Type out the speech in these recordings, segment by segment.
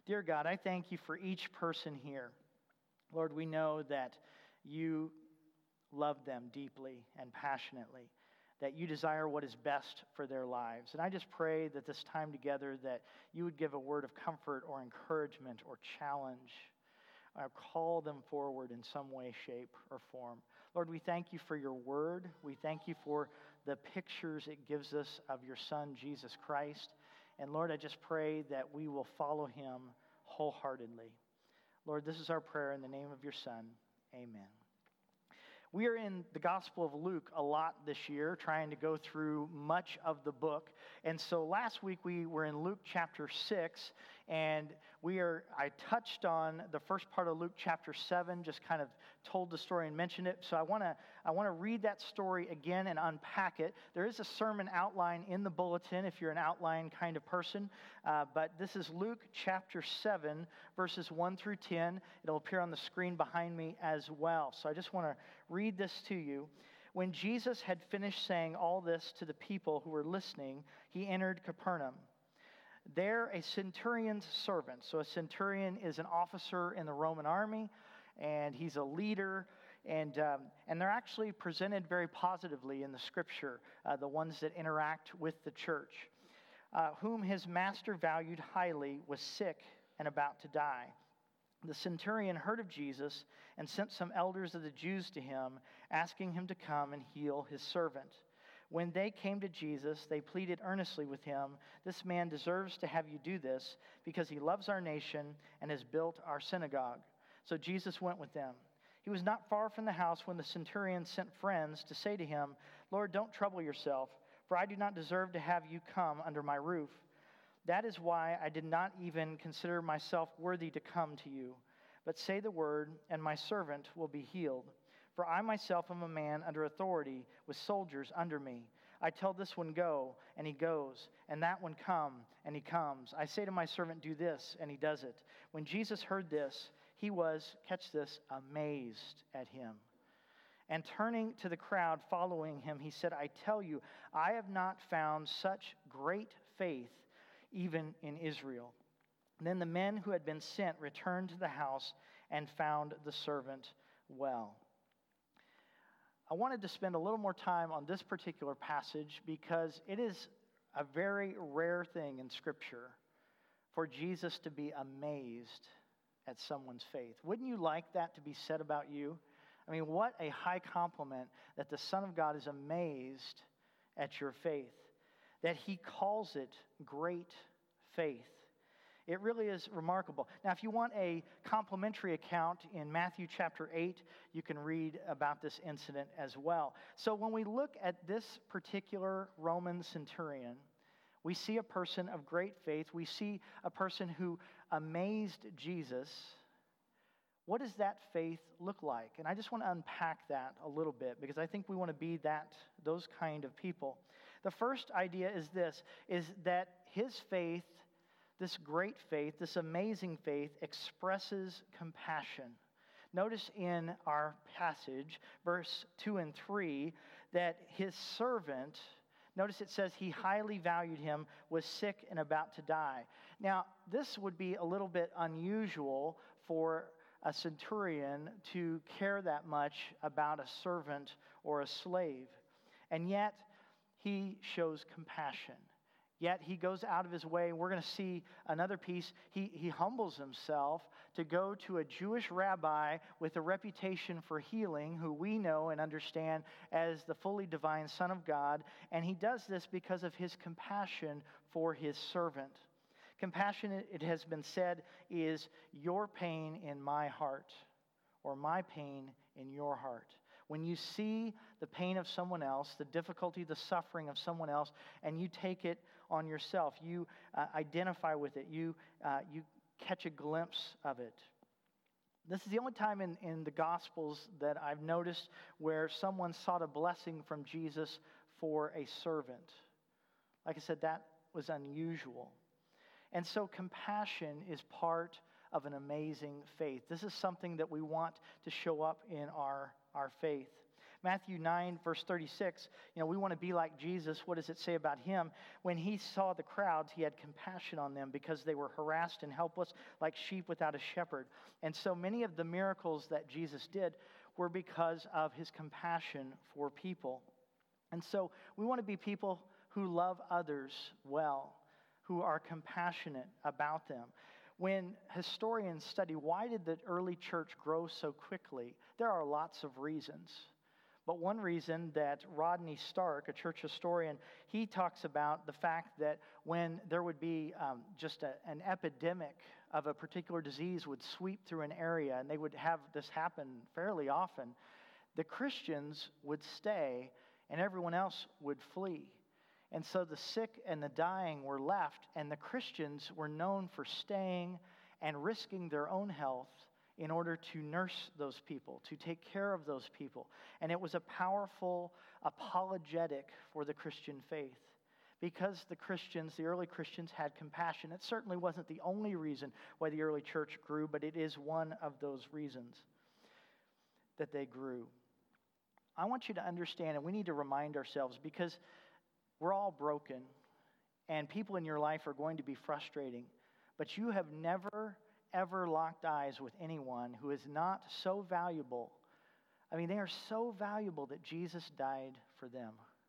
Dear God, I thank you for each person here. Lord, we know that you love them deeply and passionately, that you desire what is best for their lives. And I just pray that this time together that you would give a word of comfort or encouragement or challenge, or call them forward in some way, shape, or form. Lord, we thank you for your word. We thank you for the pictures it gives us of your Son, Jesus Christ. And Lord, I just pray that we will follow him wholeheartedly. Lord, this is our prayer in the name of your Son. Amen. We are in the Gospel of Luke a lot this year, trying to go through much of the book. And so last week we were in Luke chapter 6, and I touched on the first part of Luke chapter 7, just kind of told the story and mentioned it. So I want to read that story again and unpack it. There is a sermon outline in the bulletin if you're an outline kind of person. But this is Luke chapter 7, verses 1 through 10. It'll appear on the screen behind me as well. So I just want to read this to you. When Jesus had finished saying all this to the people who were listening, he entered Capernaum. There, a centurion's servant. So a centurion is an officer in the Roman army, and he's a leader. And they're actually presented very positively in the Scripture, the ones that interact with the church, whom his master valued highly, was sick and about to die. The centurion heard of Jesus and sent some elders of the Jews to him, asking him to come and heal his servant. When they came to Jesus, they pleaded earnestly with him, "This man deserves to have you do this, because he loves our nation and has built our synagogue." So Jesus went with them. He was not far from the house when the centurion sent friends to say to him, "Lord, don't trouble yourself, for I do not deserve to have you come under my roof. That is why I did not even consider myself worthy to come to you. But say the word, and my servant will be healed. For I myself am a man under authority, with soldiers under me. I tell this one, go, and he goes, and that one, come, and he comes. I say to my servant, do this, and he does it." When Jesus heard this, he was, catch this, amazed at him. And turning to the crowd following him, he said, "I tell you, I have not found such great faith even in Israel." Then the men who had been sent returned to the house and found the servant well. I wanted to spend a little more time on this particular passage because it is a very rare thing in Scripture for Jesus to be amazed at someone's faith. Wouldn't you like that to be said about you? I mean, what a high compliment that the Son of God is amazed at your faith, that he calls it great faith. It really is remarkable. Now, if you want a complimentary account in Matthew chapter 8, you can read about this incident as well. So when we look at this particular Roman centurion, we see a person of great faith. We see a person who amazed Jesus. What does that faith look like? And I just want to unpack that a little bit because I think we want to be those kind of people. The first idea is this, is that his faith, this great faith, this amazing faith, expresses compassion. Notice in our passage, verse 2 and 3, that his servant, notice it says he highly valued him, was sick and about to die. Now, this would be a little bit unusual for a centurion to care that much about a servant or a slave. And yet, he shows compassion. Yet he goes out of his way. We're going to see another piece. He humbles himself to go to a Jewish rabbi with a reputation for healing, who we know and understand as the fully divine Son of God. And he does this because of his compassion for his servant. Compassion, it has been said, is your pain in my heart, or my pain in your heart. When you see the pain of someone else, the difficulty, the suffering of someone else, and you take it on yourself, you identify with it, you catch a glimpse of it. This is the only time in the Gospels that I've noticed where someone sought a blessing from Jesus for a servant. Like I said, that was unusual. And so compassion is part of an amazing faith. This is something that we want to show up in our faith. Matthew 9, verse 36, we want to be like Jesus. What does it say about him? When he saw the crowds, he had compassion on them because they were harassed and helpless like sheep without a shepherd. And so many of the miracles that Jesus did were because of his compassion for people. And so we want to be people who love others well, who are compassionate about them. When historians study why did the early church grow so quickly, there are lots of reasons. But one reason that Rodney Stark, a church historian, he talks about the fact that when there would be just an epidemic of a particular disease would sweep through an area, and they would have this happen fairly often, the Christians would stay and everyone else would flee. And so the sick and the dying were left, and the Christians were known for staying and risking their own health in order to nurse those people, to take care of those people. And it was a powerful apologetic for the Christian faith. Because the early Christians had compassion. It certainly wasn't the only reason why the early church grew, but it is one of those reasons that they grew. I want you to understand, and we need to remind ourselves, because we're all broken, and people in your life are going to be frustrating, but you have never, ever locked eyes with anyone who is not so valuable. I mean, they are so valuable that Jesus died for them.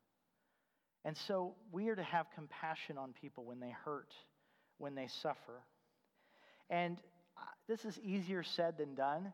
And so we are to have compassion on people when they hurt, when they suffer. And this is easier said than done.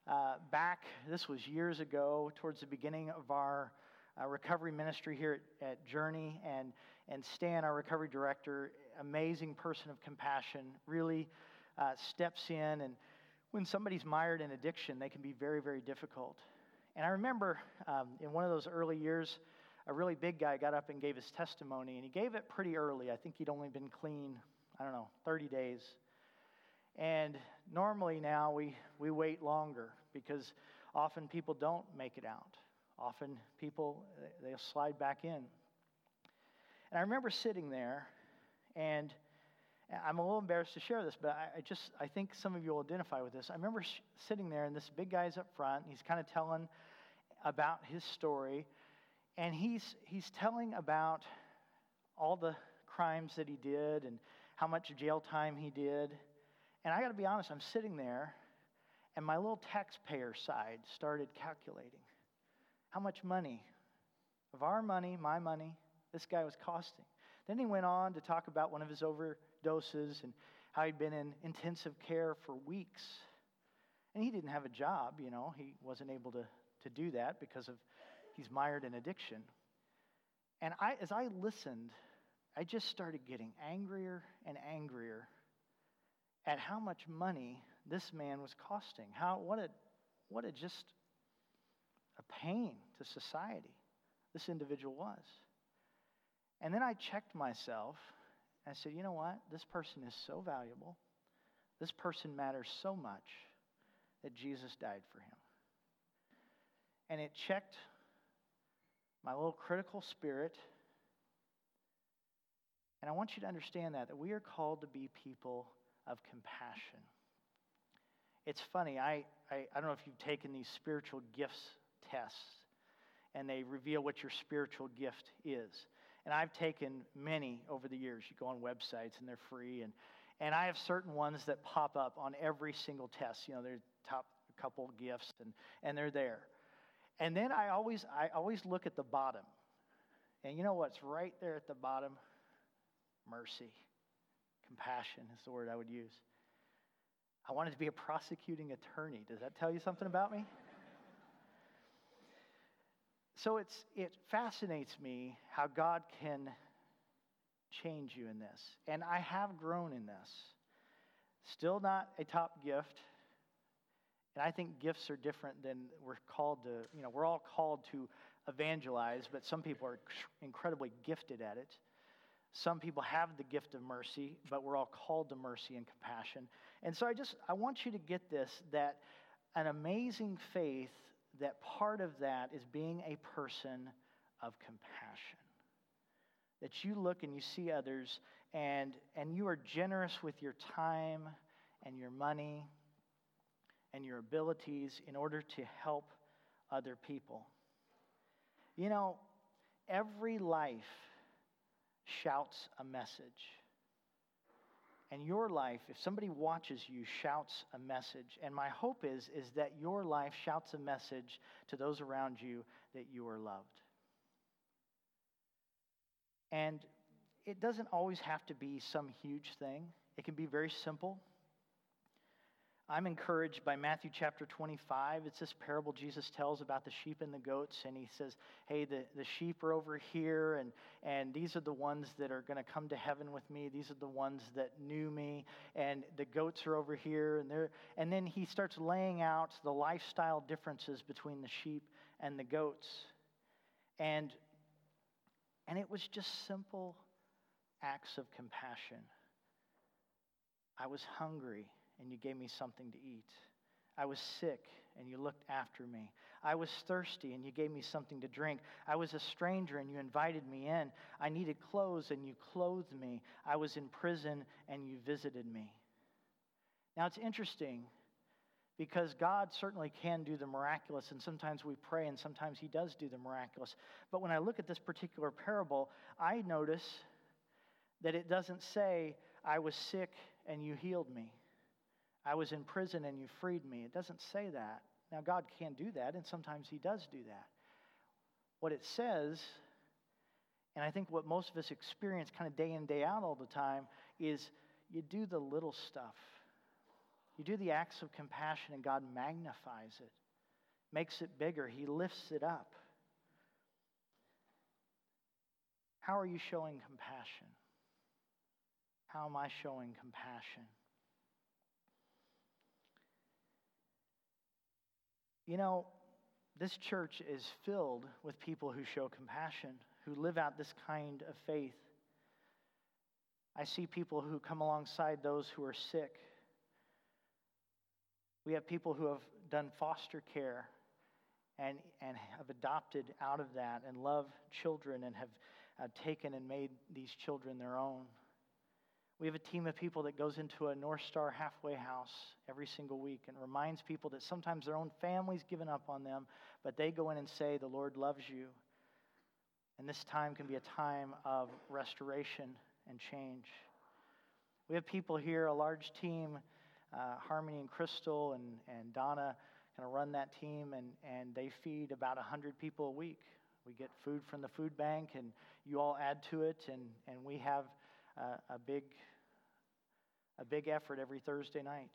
This was years ago, towards the beginning of our recovery ministry here at Journey, and Stan, our recovery director, amazing person of compassion, really steps in. And when somebody's mired in addiction, they can be very, very difficult. And I remember in one of those early years, a really big guy got up and gave his testimony, and he gave it pretty early. I think he'd only been clean, 30 days. And normally now we wait longer because often people don't make it out. Often people, they'll slide back in. And I remember sitting there, and I'm a little embarrassed to share this, but I think some of you will identify with this. I remember sitting there, and this big guy's up front. He's kind of telling about his story, and he's telling about all the crimes that he did and how much jail time he did. And I got to be honest, I'm sitting there, and my little taxpayer side started calculating how much money, of our money, my money, this guy was costing. Then he went on to talk about one of his overdoses and how he'd been in intensive care for weeks. And he didn't have a job, He wasn't able to do that because he's mired in addiction. And as I listened, I just started getting angrier and angrier at how much money this man was costing. What a just a pain to society this individual was. And then I checked myself, and I said, you know what? This person is so valuable. This person matters so much that Jesus died for him. And it checked my little critical spirit. And I want you to understand that we are called to be people of compassion. It's funny, I don't know if you've taken these spiritual gifts tests, and they reveal what your spiritual gift is. And I've taken many over the years. You go on websites, and they're free. And I have certain ones that pop up on every single test. They're top couple gifts, and they're there. And then I always look at the bottom. And you know what's right there at the bottom? Mercy. Compassion is the word I would use. I wanted to be a prosecuting attorney. Does that tell you something about me? So it fascinates me how God can change you in this. And I have grown in this. Still not a top gift. And I think gifts are different than we're called to, we're all called to evangelize, but some people are incredibly gifted at it. Some people have the gift of mercy, but we're all called to mercy and compassion. And so I want you to get this, that an amazing faith, that part of that is being a person of compassion. That you look and you see others, and you are generous with your time and your money and your abilities in order to help other people. You know, every life shouts a message. And your life, if somebody watches you, shouts a message. And my hope is that your life shouts a message to those around you that you are loved. And it doesn't always have to be some huge thing. It can be very simple. I'm encouraged by Matthew chapter 25. It's this parable Jesus tells about the sheep and the goats. And he says, hey, the sheep are over here, and these are the ones that are going to come to heaven with me. These are the ones that knew me. And the goats are over here. And then he starts laying out the lifestyle differences between the sheep and the goats. And it was just simple acts of compassion. I was hungry, and you gave me something to eat. I was sick, and you looked after me. I was thirsty, and you gave me something to drink. I was a stranger, and you invited me in. I needed clothes, and you clothed me. I was in prison, and you visited me. Now, it's interesting because God certainly can do the miraculous, and sometimes we pray, and sometimes he does do the miraculous. But when I look at this particular parable, I notice that it doesn't say, I was sick, and you healed me. I was in prison and you freed me. It doesn't say that. Now, God can do that, and sometimes he does do that. What it says, and I think what most of us experience kind of day in, day out all the time, is you do the little stuff. You do the acts of compassion, and God magnifies it, makes it bigger. He lifts it up. How are you showing compassion? How am I showing compassion? You know, this church is filled with people who show compassion, who live out this kind of faith. I see people who come alongside those who are sick. We have people who have done foster care and have adopted out of that and love children and have taken and made these children their own. We have a team of people that goes into a North Star halfway house every single week and reminds people that sometimes their own family's given up on them, but they go in and say, the Lord loves you. And this time can be a time of restoration and change. We have people here, a large team, Harmony and Crystal and Donna kind of run that team, and they feed about 100 people a week. We get food from the food bank, and you all add to it, and we have a big effort every Thursday night.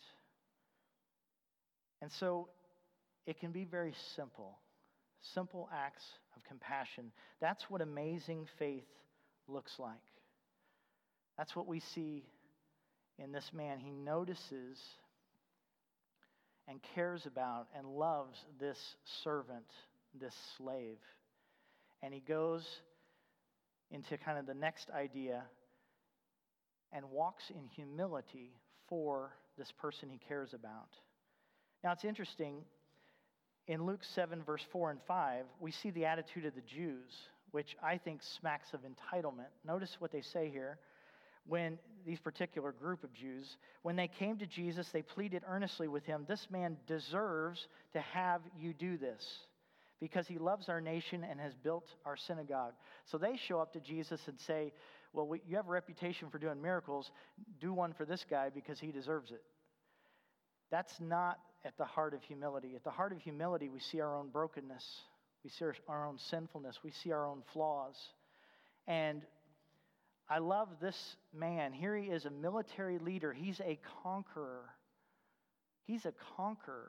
And so it can be very simple acts of compassion. That's what amazing faith looks like. That's what we see in this man. He notices and cares about and loves this servant, this slave. And he goes into kind of the next idea and walks in humility for this person he cares about. Now, it's interesting. In Luke 7, verse 4 and 5, we see the attitude of the Jews, which I think smacks of entitlement. Notice what they say here. When these particular group of Jews, when they came to Jesus, they pleaded earnestly with him, this man deserves to have you do this because he loves our nation and has built our synagogue. So they show up to Jesus and say, well, you have a reputation for doing miracles. Do one for this guy because he deserves it. That's not at the heart of humility. At the heart of humility, we see our own brokenness. We see our own sinfulness. We see our own flaws. And I love this man. Here he is, a military leader. He's a conqueror. He's a conqueror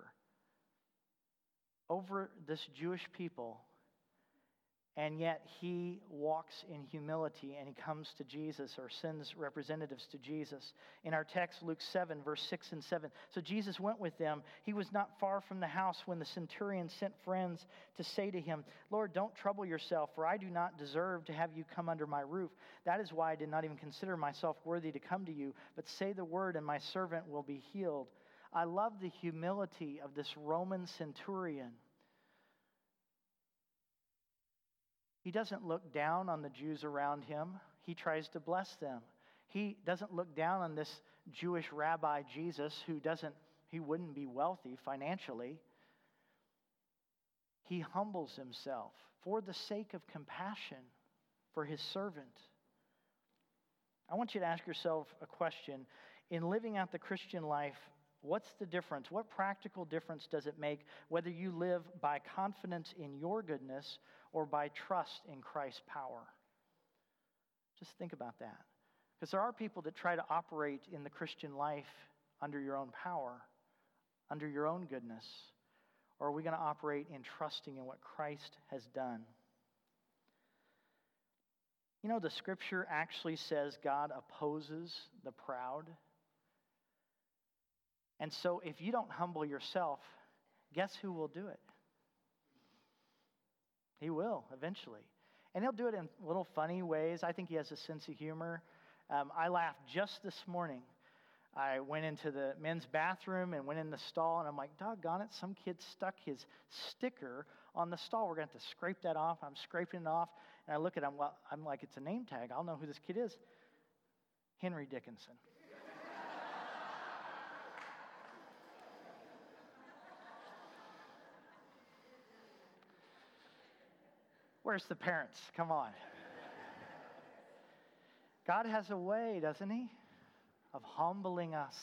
over this Jewish people. And yet he walks in humility and he comes to Jesus or sends representatives to Jesus. In our text, Luke 7, verse 6 and 7. So Jesus went with them. He was not far from the house when the centurion sent friends to say to him, Lord, don't trouble yourself, for I do not deserve to have you come under my roof. That is why I did not even consider myself worthy to come to you. But say the word and my servant will be healed. I love the humility of this Roman centurion. He doesn't look down on the Jews around him. He tries to bless them. He doesn't look down on this Jewish rabbi Jesus he wouldn't be wealthy financially. He humbles himself for the sake of compassion for his servant. I want you to ask yourself a question. In living out the Christian life, what's the difference? What practical difference does it make whether you live by confidence in your goodness or by trust in Christ's power? Just think about that. Because there are people that try to operate in the Christian life under your own power, under your own goodness. Or are we going to operate in trusting in what Christ has done? You know, the scripture actually says God opposes the proud. And so if you don't humble yourself, guess who will do it? He will eventually. And he'll do it in little funny ways. I think he has a sense of humor. I laughed just this morning. I went into the men's bathroom and went in the stall, and I'm like, doggone it, some kid stuck his sticker on the stall. We're going to have to scrape that off. I'm scraping it off, and I look at him. Well, I'm like, it's a name tag. I'll know who this kid is. Henry Dickinson. Where's the parents? Come on. God has a way, doesn't he, of humbling us.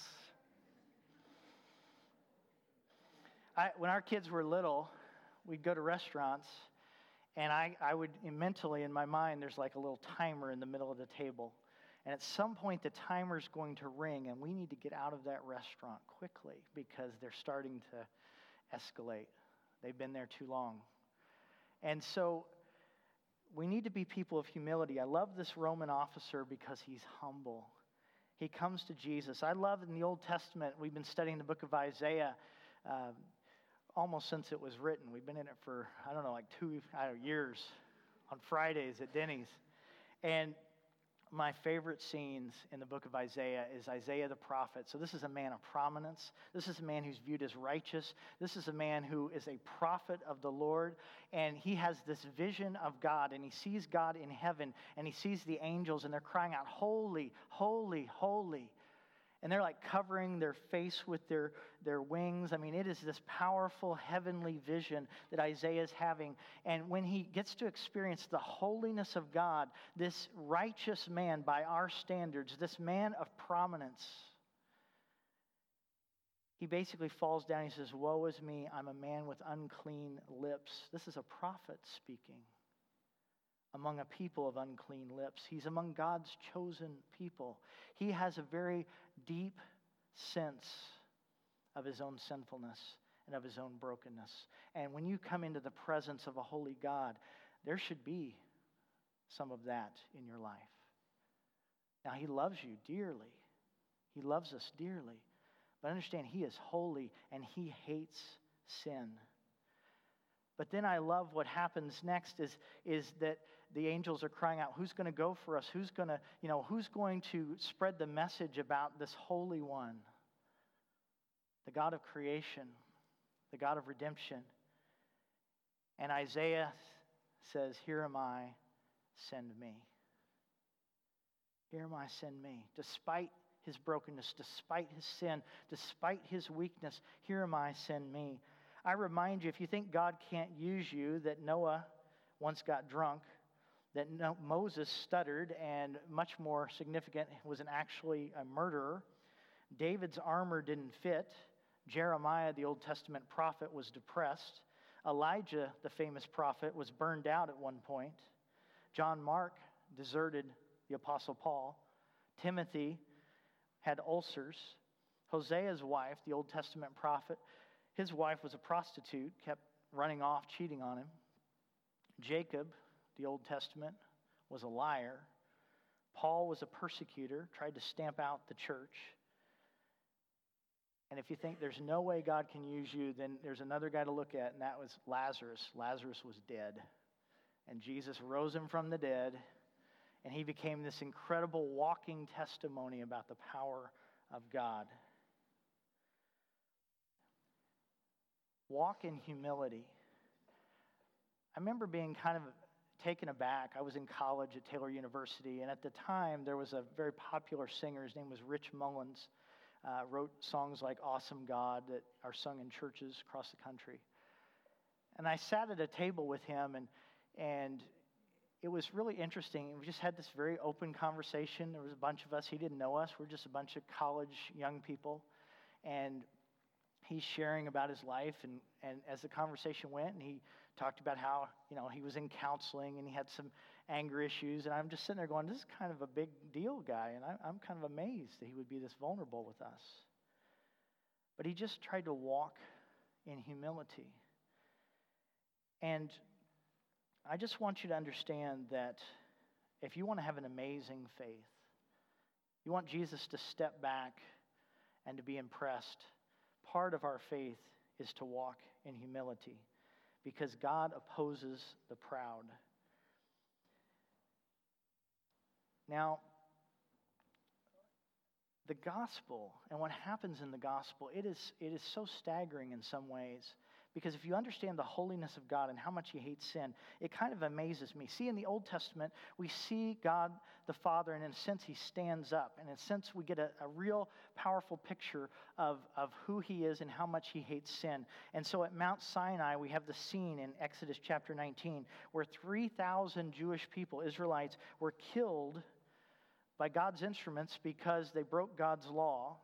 When our kids were little, we'd go to restaurants, and I would mentally, in my mind, there's like a little timer in the middle of the table. And at some point, the timer's going to ring, and we need to get out of that restaurant quickly because they're starting to escalate. They've been there too long. And so we need to be people of humility. I love this Roman officer because he's humble. He comes to Jesus. I love in the Old Testament, we've been studying the book of Isaiah almost since it was written. We've been in it for, like 2 years on Fridays at Denny's. And my favorite scenes in the book of Isaiah is Isaiah the prophet. So this is a man of prominence. This is a man who's viewed as righteous. This is a man who is a prophet of the Lord. And he has this vision of God, and he sees God in heaven, and he sees the angels, and they're crying out, holy, holy, holy. And they're like covering their face with their wings. I mean, it is this powerful heavenly vision that Isaiah is having. And when he gets to experience the holiness of God, this righteous man by our standards, this man of prominence, he basically falls down. He says, woe is me, I'm a man with unclean lips. This is a prophet speaking among a people of unclean lips. He's among God's chosen people. He has a very deep sense of his own sinfulness and of his own brokenness. And when you come into the presence of a holy God, there should be some of that in your life. Now, he loves you dearly. He loves us dearly. But understand, he is holy and he hates sin. But then I love what happens next is that the angels are crying out, who's going to go for us? Who's going to spread the message about this Holy One? The God of creation, the God of redemption. And Isaiah says, here am I, send me. Here am I, send me. Despite his brokenness, despite his sin, despite his weakness, here am I, send me. I remind you, if you think God can't use you, that Noah once got drunk, that Moses stuttered, and much more significant, was actually a murderer. David's armor didn't fit. Jeremiah, the Old Testament prophet, was depressed. Elijah, the famous prophet, was burned out at one point. John Mark deserted the Apostle Paul. Timothy had ulcers. Hosea's wife, the Old Testament prophet, his wife was a prostitute, kept running off, cheating on him. Jacob, the Old Testament, was a liar. Paul was a persecutor, tried to stamp out the church. And if you think there's no way God can use you, then there's another guy to look at, and that was Lazarus. Lazarus was dead. And Jesus rose him from the dead, and he became this incredible walking testimony about the power of God. Walk in humility. I remember being kind of taken aback. I was in college at Taylor University, and at the time there was a very popular singer. His name was Rich Mullins. Wrote songs like Awesome God that are sung in churches across the country. And I sat at a table with him, and it was really interesting. We just had this very open conversation. There was a bunch of us. He didn't know us. We're just a bunch of college young people. And he's sharing about his life. And as the conversation went, and he talked about how, he was in counseling and he had some anger issues. And I'm just sitting there going, this is kind of a big deal guy. And I'm kind of amazed that he would be this vulnerable with us. But he just tried to walk in humility. And I just want you to understand that if you want to have an amazing faith, you want Jesus to step back and to be impressed, part of our faith is to walk in humility, because God opposes the proud. Now, the gospel and what happens in the gospel, it is so staggering in some ways. Because if you understand the holiness of God and how much he hates sin, it kind of amazes me. See, in the Old Testament, we see God the Father, and in a sense, he stands up. And in a sense, we get a real powerful picture of who he is and how much he hates sin. And so at Mount Sinai, we have the scene in Exodus chapter 19, where 3,000 Jewish people, Israelites, were killed by God's instruments because they broke God's law.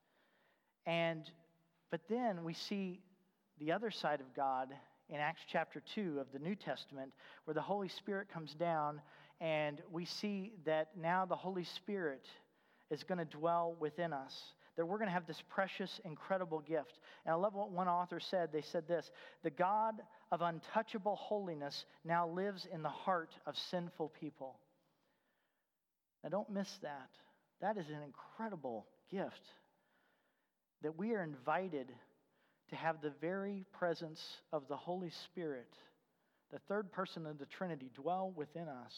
But then we see the other side of God in Acts chapter 2 of the New Testament, where the Holy Spirit comes down, and we see that now the Holy Spirit is going to dwell within us, that we're going to have this precious, incredible gift. And I love what one author said. They said this: the God of untouchable holiness now lives in the heart of sinful people. Now don't miss that. That is an incredible gift, that we are invited to have the very presence of the Holy Spirit, the third person of the Trinity, dwell within us.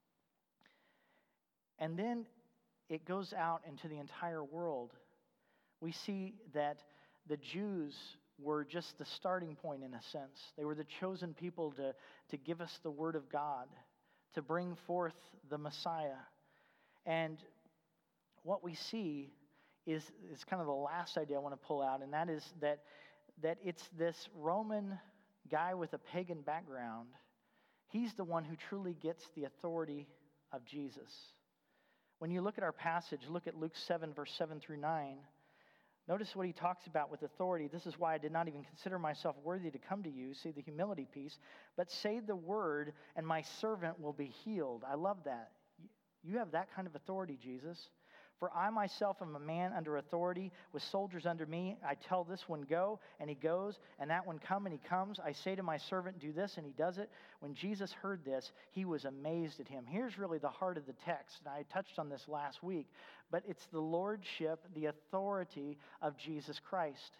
And then it goes out into the entire world. We see that the Jews were just the starting point in a sense. They were the chosen people to give us the Word of God, to bring forth the Messiah. And what we see is kind of the last idea I want to pull out, and that is that it's this Roman guy with a pagan background. He's the one who truly gets the authority of Jesus. When you look at our passage, look at Luke 7, verse 7 through 9. Notice what he talks about with authority. This is why I did not even consider myself worthy to come to you. See the humility piece. But say the word, and my servant will be healed. I love that. You have that kind of authority, Jesus. For I myself am a man under authority, with soldiers under me. I tell this one, go, and he goes, and that one, come, and he comes. I say to my servant, do this, and he does it. When Jesus heard this, he was amazed at him. Here's really the heart of the text, and I touched on this last week, but it's the lordship, the authority of Jesus Christ.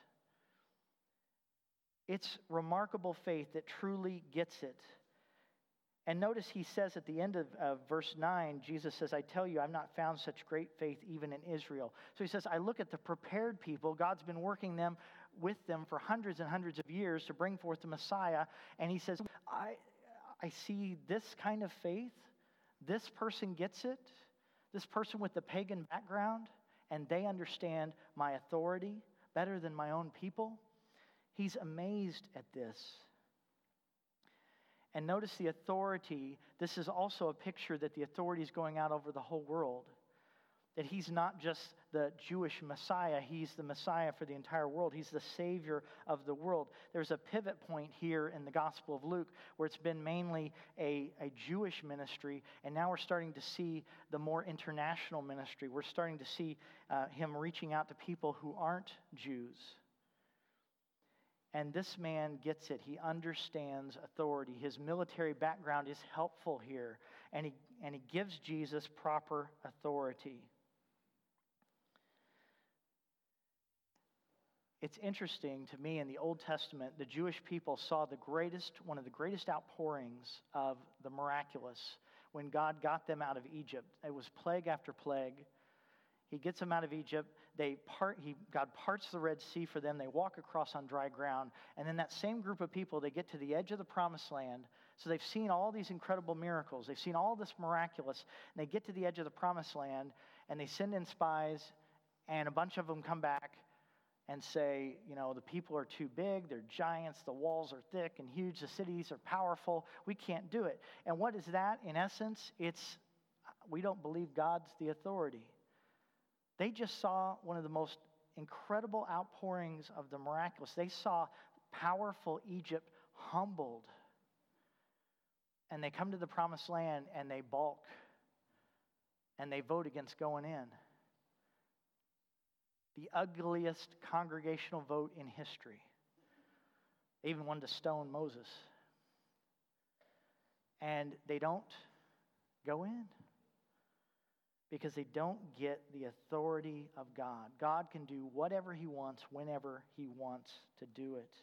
It's remarkable faith that truly gets it. And notice he says at the end of verse 9, Jesus says, I tell you, I've not found such great faith even in Israel. So he says, I look at the prepared people. God's been working with them for hundreds and hundreds of years to bring forth the Messiah. And he says, I see this kind of faith. This person gets it. This person with the pagan background. And they understand my authority better than my own people. He's amazed at this. And notice the authority. This is also a picture that the authority is going out over the whole world. That he's not just the Jewish Messiah, he's the Messiah for the entire world. He's the Savior of the world. There's a pivot point here in the Gospel of Luke where it's been mainly a Jewish ministry, and now we're starting to see the more international ministry. We're starting to see him reaching out to people who aren't Jews. And this man gets it. He understands authority. His military background is helpful here. And he gives Jesus proper authority. It's interesting to me, in the Old Testament, the Jewish people saw one of the greatest outpourings of the miraculous when God got them out of Egypt. It was plague after plague. He gets them out of Egypt. God parts the Red Sea for them. They walk across on dry ground. And then that same group of people, they get to the edge of the Promised Land. So they've seen all these incredible miracles. They've seen all this miraculous. And they get to the edge of the Promised Land, and they send in spies, and a bunch of them come back, and say, the people are too big, they're giants, the walls are thick and huge, the cities are powerful, we can't do it. And what is that? In essence, it's we don't believe God's the authority. They just saw one of the most incredible outpourings of the miraculous. They saw powerful Egypt humbled. And they come to the promised land and they balk. And they vote against going in. The ugliest congregational vote in history. They even wanted to stone Moses. And they don't go in. Because they don't get the authority of God. God can do whatever he wants, whenever he wants to do it.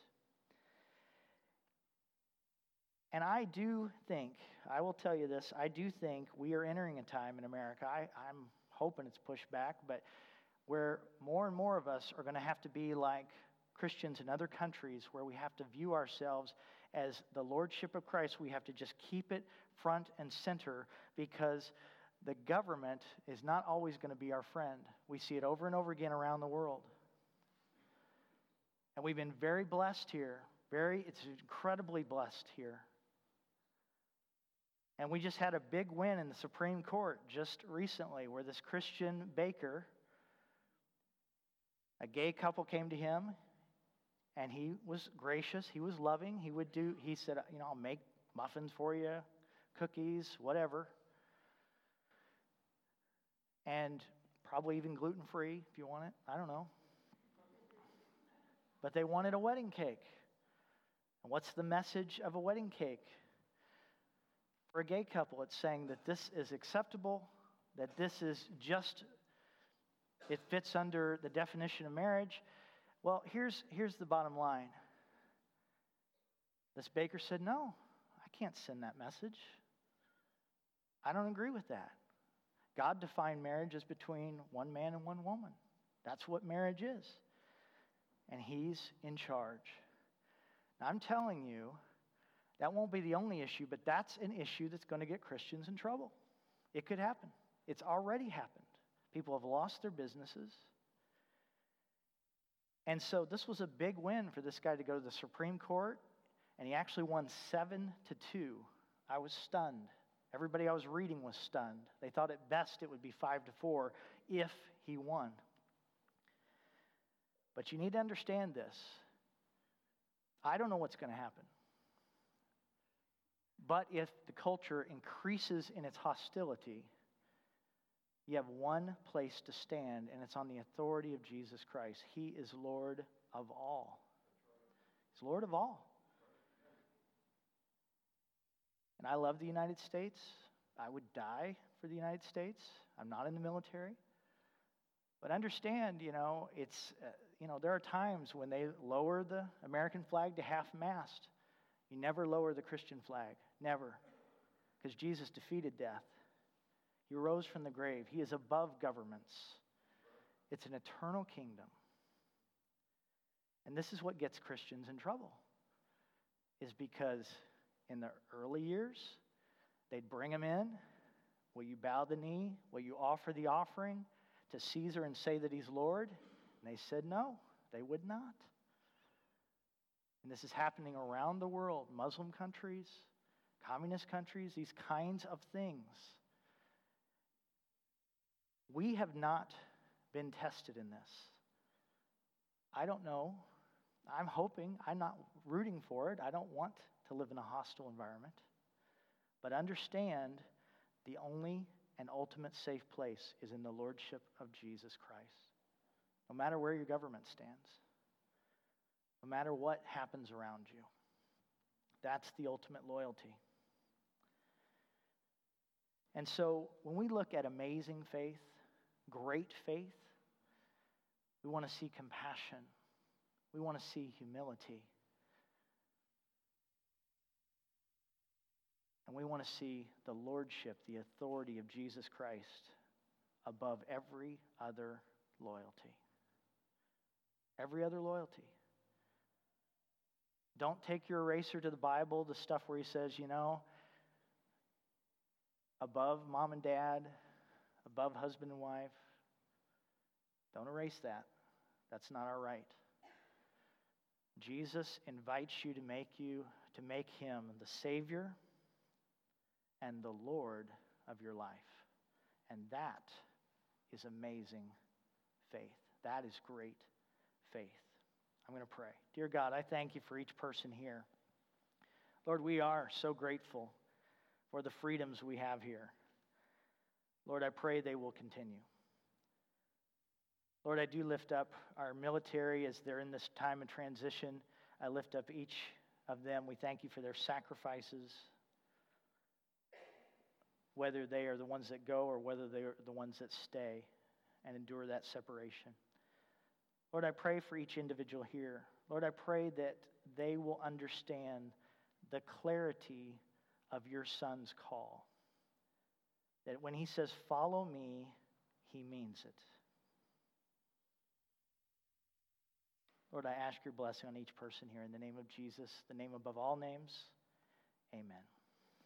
And I do think, I will tell you this, I do think we are entering a time in America, I'm hoping it's pushed back, but where more and more of us are going to have to be like Christians in other countries, where we have to view ourselves as the lordship of Christ. We have to just keep it front and center, because the government is not always going to be our friend. We see it over and over again around the world. And we've been very blessed here. It's incredibly blessed here. And we just had a big win in the Supreme Court just recently, where this Christian baker, a gay couple came to him, and he was gracious, he was loving. He said, I'll make muffins for you, cookies, whatever. And probably even gluten-free if you want it. I don't know. But they wanted a wedding cake. And what's the message of a wedding cake? For a gay couple, it's saying that this is acceptable, that this is just, it fits under the definition of marriage. Well, here's the bottom line. This baker said, no, I can't send that message. I don't agree with that. God defined marriage as between one man and one woman. That's what marriage is. And he's in charge. Now, I'm telling you, that won't be the only issue, but that's an issue that's going to get Christians in trouble. It could happen. It's already happened. People have lost their businesses. And so this was a big win for this guy to go to the Supreme Court, and he actually won 7-2. I was stunned. Everybody I was reading was stunned. They thought at best it would be 5-4 if he won. But you need to understand this. I don't know what's going to happen. But if the culture increases in its hostility, you have one place to stand, and it's on the authority of Jesus Christ. He is Lord of all. He's Lord of all. And I love the United States. I would die for the United States. I'm not in the military. But understand, there are times when they lower the American flag to half-mast. You never lower the Christian flag. Never. Because Jesus defeated death. He rose from the grave. He is above governments. It's an eternal kingdom. And this is what gets Christians in trouble. Is because in the early years, they'd bring him in. Will you bow the knee? Will you offer the offering to Caesar and say that he's Lord? And they said no, they would not. And this is happening around the world. Muslim countries, communist countries, these kinds of things. We have not been tested in this. I don't know. I'm hoping. I'm not rooting for it. I don't want to live in a hostile environment. But understand, the only and ultimate safe place is in the lordship of Jesus Christ. No matter where your government stands. No matter what happens around you. That's the ultimate loyalty. And so when we look at amazing faith, great faith, we want to see compassion. We want to see humility. And we want to see the lordship, the authority of Jesus Christ above every other loyalty. Every other loyalty. Don't take your eraser to the Bible, the stuff where he says, above mom and dad, above husband and wife. Don't erase that. That's not our right. Jesus invites you to make him the Savior and the Lord of your life. And that is amazing faith. That is great faith. I'm going to pray. Dear God, I thank you for each person here. Lord, we are so grateful for the freedoms we have here. Lord, I pray they will continue. Lord, I do lift up our military as they're in this time of transition. I lift up each of them. We thank you for their sacrifices, whether they are the ones that go or whether they are the ones that stay and endure that separation. Lord, I pray for each individual here. Lord, I pray that they will understand the clarity of your Son's call. That when he says, follow me, he means it. Lord, I ask your blessing on each person here in the name of Jesus, the name above all names. Amen.